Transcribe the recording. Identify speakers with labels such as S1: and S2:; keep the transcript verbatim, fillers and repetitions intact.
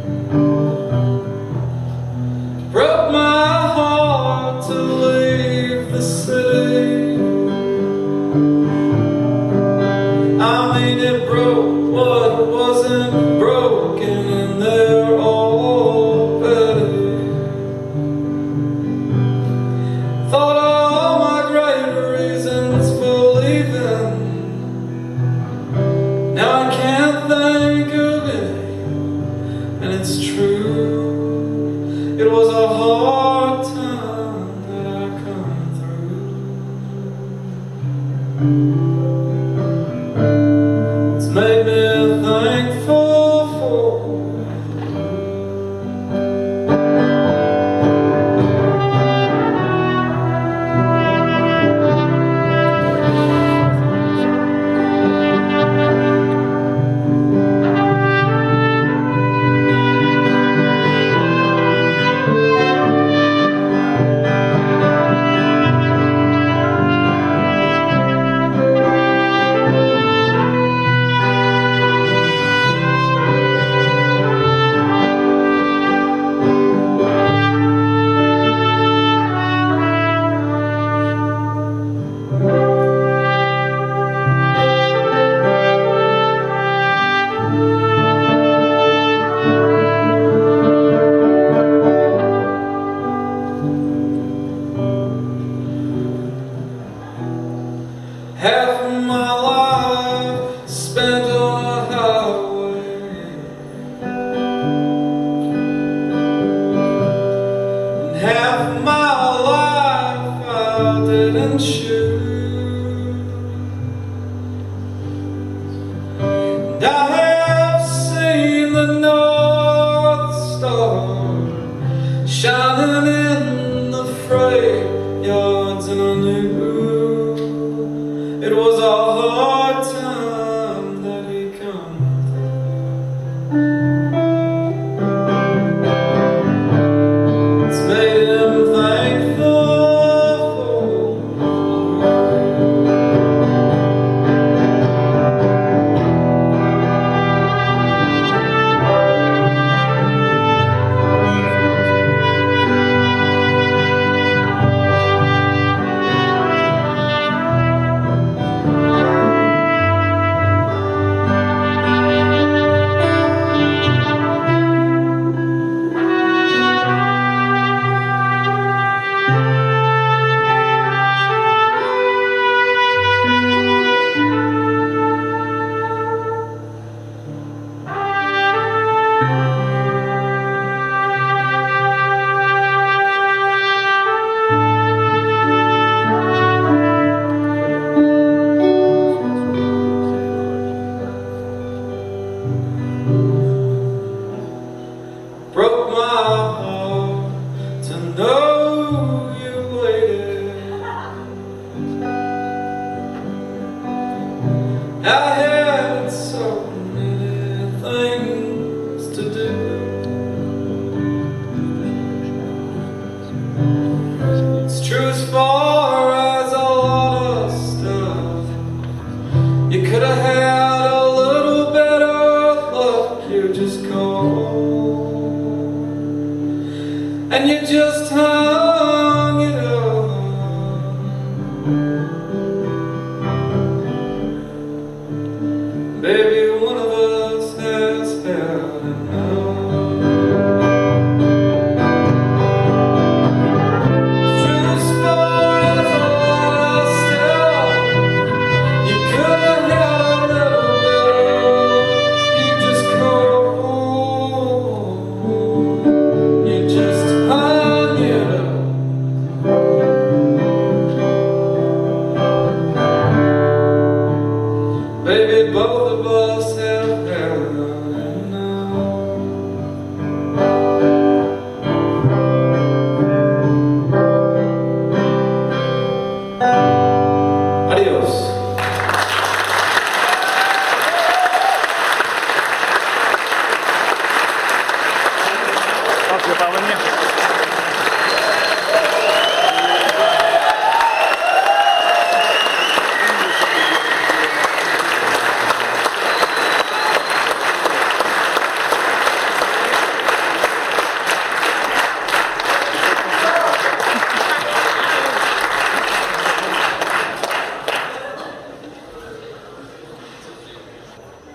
S1: Broke my heart to leave the city. I mean, it broke what wasn't broken, and they're all petty. Thought all my great reasons for leaving, now I can't think of it, and it's true. It was a hard time that I come through. It's made me thankful for half of my life spent on a highway, and half of my life I didn't choose. And I have seen the North Star shining in the freight yards, and I knew it was a hard time that he come through. It's made him thankful broke my heart to know you waited. I had so many things to do. It's true as far as a lot of stuff. You could have had a little better luck. You just called, and you just hung it up. Baby, one of us has had enough. It's true as far as a lot of stuff. You could have had a little better. You just called, you just hung it up. Baby, both of us have had enough. Adios.
S2: Gracias, Pablo.